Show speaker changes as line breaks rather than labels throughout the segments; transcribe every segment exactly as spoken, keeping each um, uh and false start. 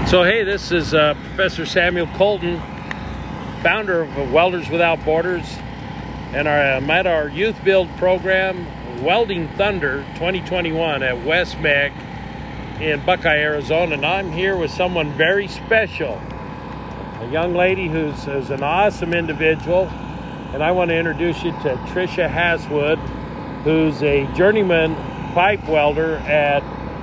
So hey, this is uh, Professor Samuel Colton, founder of Welders Without Borders, and our, I'm at our youth build program, Welding Thunder twenty twenty-one at West Meg in Buckeye, Arizona. And I'm here with someone very special, a young lady who's, who's an awesome individual. And I want to introduce you to Tricia Haswood, who's a journeyman pipe welder at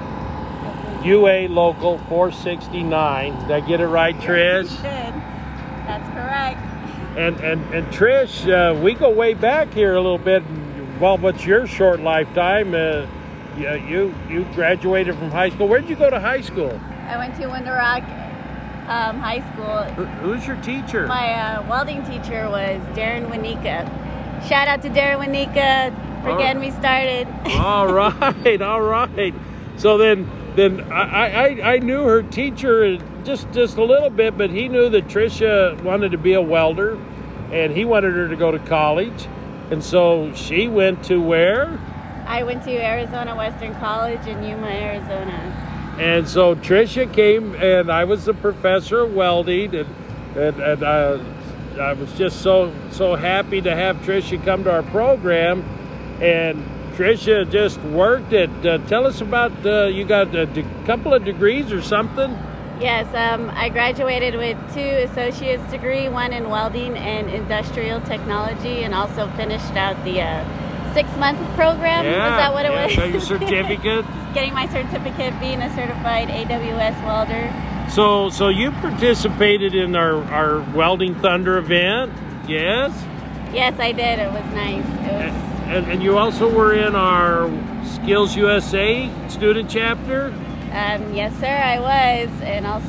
U A Local four sixty-nine. Did I get it right, Trish?
Yes, you did. That's correct.
And and and Trish, uh, we go way back here a little bit. Well, what's your short lifetime? Uh, you, you you graduated from high school. Where did you go to high school?
I went to Winter Rock um, High School.
Who, who's your teacher?
My uh, welding teacher was Darren Winika. Shout out to Darren Winika for
Oh.
getting me started.
All right, all right. So then. Then I, I, I knew her teacher just, just a little bit, but he knew that Tricia wanted to be a welder, and he wanted her to go to college. And so she went to where?
I went to Arizona Western College in Yuma, Arizona.
And so Tricia came, and I was the professor of welding, and, and, and uh, I was just so, so happy to have Tricia come to our program. And Tricia just worked it. Uh, tell us about, uh, you got a de- couple of degrees or something?
Yes, um, I graduated with two associate's degree, one in welding and industrial technology, and also finished out the uh, six-month program.
Yeah,
Was that what it
yeah,
was?
got your certificate?
Getting my certificate, being a certified A W S welder.
So, so you participated in our, our Welding Thunder event, yes?
Yes, I did. It was nice. It was.
And, and you also were in our Skills U S A student chapter?
Um, yes, sir, I was. And also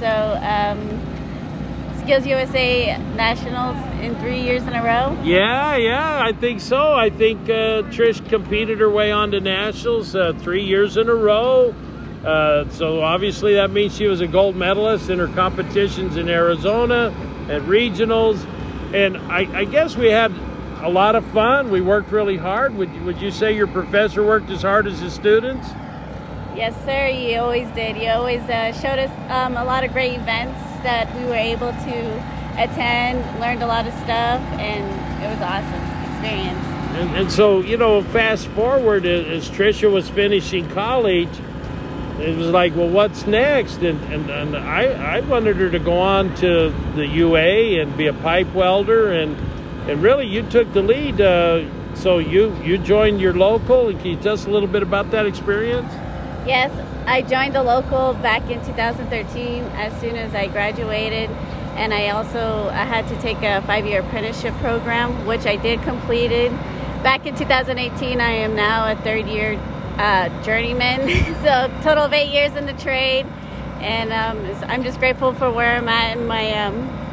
um, Skills U S A Nationals in three years in a row.
Yeah, yeah, I think so. I think uh, Trish competed her way on to Nationals uh, three years in a row. Uh, so obviously that means she was a gold medalist in her competitions in Arizona at regionals. And I, I guess we had a lot of fun. We worked really hard. Would you, would you say your professor worked as hard as his students?
Yes, sir. He always did. He always uh, showed us um, a lot of great events that we were able to attend, learned a lot of stuff, and it was an awesome experience.
And, and so, you know, fast forward, as Tricia was finishing college, it was like, well, what's next? And, and, and I, I wanted her to go on to the U A and be a pipe welder, and And really, you took the lead. Uh, so you, you joined your local. Can you tell us a little bit about that experience?
Yes, I joined the local back in two thousand thirteen as soon as I graduated. And I also I had to take a five-year apprenticeship program, which I did completed. Back in two thousand eighteen, I am now a third-year uh, journeyman. So total of eight years in the trade. And um, I'm just grateful for where I'm at in my, um,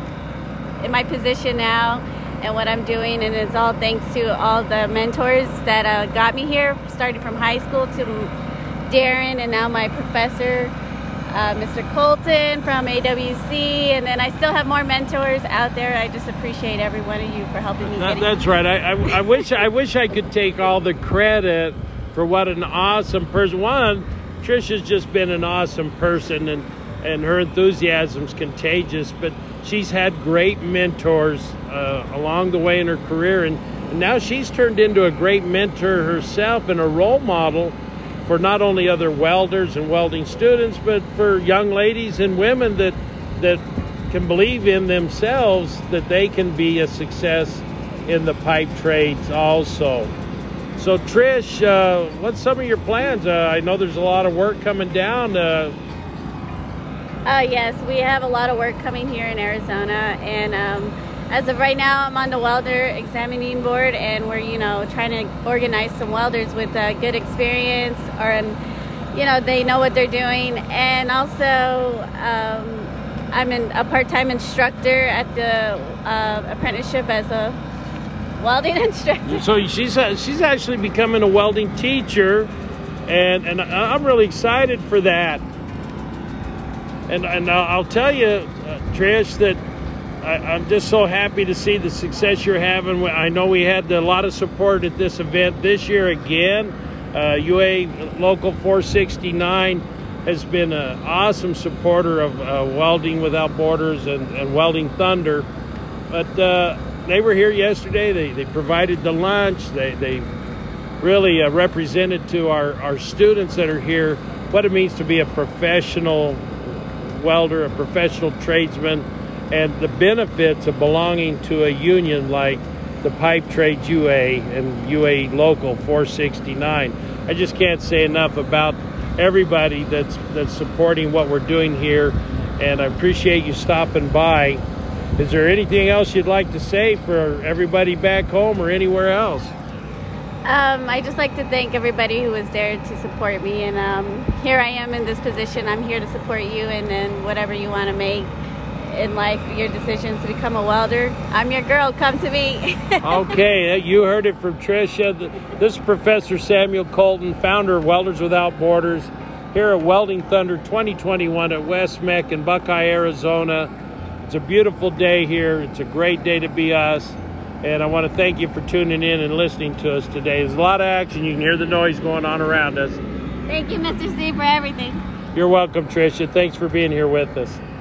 in my position now, and what I'm doing, and it's all thanks to all the mentors that uh, got me here, starting from high school to Darren, and now my professor, uh, Mister Colton from A W C, and then I still have more mentors out there. I just appreciate every one of you for helping me.
That, that's right. I, I, I wish I wish I could take all the credit for what an awesome person. One, Tricia's just been an awesome person, and and her enthusiasm's contagious, but she's had great mentors uh, along the way in her career, and, and now she's turned into a great mentor herself and a role model for not only other welders and welding students, but for young ladies and women that that can believe in themselves that they can be a success in the pipe trades also. So Trish, uh, what's some of your plans? Uh, I know there's a lot of work coming down. Uh,
Uh, yes, we have a lot of work coming here in Arizona, and um, as of right now, I'm on the welder examining board, and we're, you know, trying to organize some welders with uh, good experience, or, um, you know, they know what they're doing. And also, um, I'm an, a part-time instructor at the uh, apprenticeship as a welding instructor.
So she's uh, she's actually becoming a welding teacher, and and I'm really excited for that. And, and I'll tell you, uh, Trish, that I, I'm just so happy to see the success you're having. I know we had a lot of support at this event this year again. Uh, U A Local four sixty-nine has been an awesome supporter of uh, Welding Without Borders and, and Welding Thunder. But uh, they were here yesterday. They, they provided the lunch. They, they really uh, represented to our, our students that are here what it means to be a professional welder, a professional tradesman, and the benefits of belonging to a union like the Pipe Trades U A and U A Local four sixty-nine. I just can't say enough about everybody that's that's supporting what we're doing here, and I appreciate you stopping by. Is there anything else you'd like to say for everybody back home or anywhere else?
Um, I just like to thank everybody who was there to support me, and um, here I am in this position. I'm here to support you, and then whatever you want to make in life, your decisions to become a welder, I'm your girl. Come to me.
Okay, you heard it from Tricia. This is Professor Samuel Colton, founder of Welders Without Borders, here at Welding Thunder twenty twenty-one at West Meck in Buckeye, Arizona. It's a beautiful day here. It's a great day to be us. And I want to thank you for tuning in and listening to us today. There's a lot of action. You can hear the noise going on around us.
Thank you, Mister C, for everything.
You're welcome, Tricia. Thanks for being here with us.